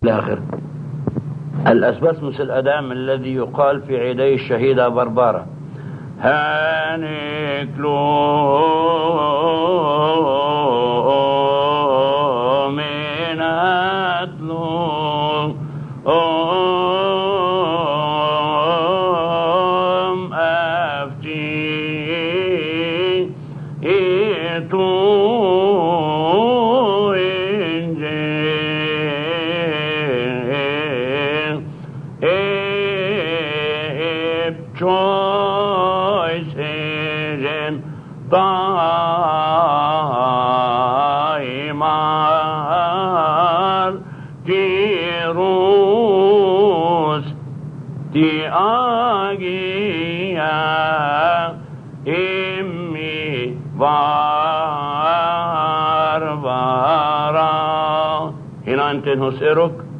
الآخر. الأسبسمس الأدام الذي يقال في عيدي الشهيدة بربارة هانكلو من أتلو أفتي إتو طائمار تيروس تياجيا إمي باربارا. هنا أنت نسيرك